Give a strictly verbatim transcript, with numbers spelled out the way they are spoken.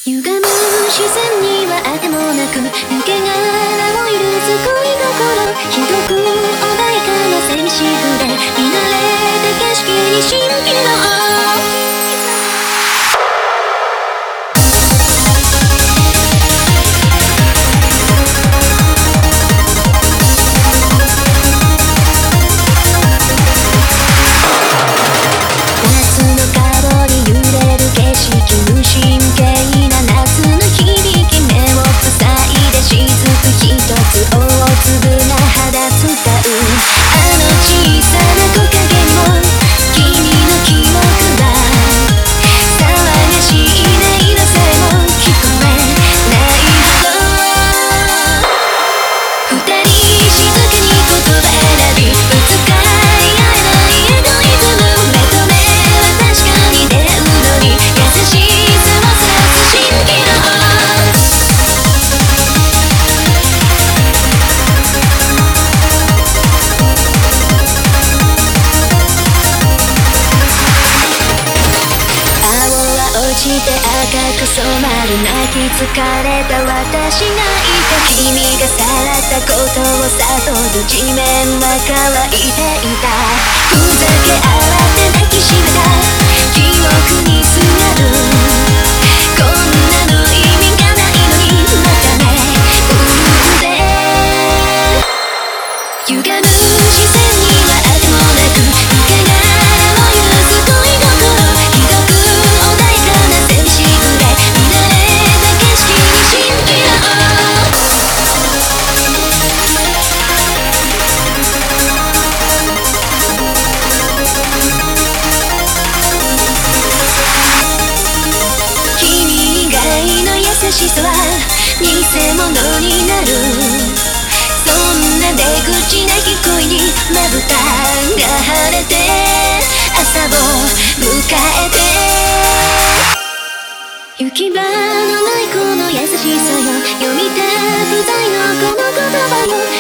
歪む視線にはあてもなく抜け殻を許す恋心ひどく穏やかな寂しくで見慣れた景色に蜃気楼落ちて赤く染まる泣き疲れた私がいた君がさらったことを悟る地面は乾いていたふざけ合って抱きしめた記憶にすがるこんなの意味がないのにまたねうるで歪む視線にはあてもなく抜け殻を許す恋心ひどく優しさは偽物になるそんな出口なき恋にまぶたが晴れて朝を迎えて行き場のないこの優しさよ読みたくないのこの言葉よ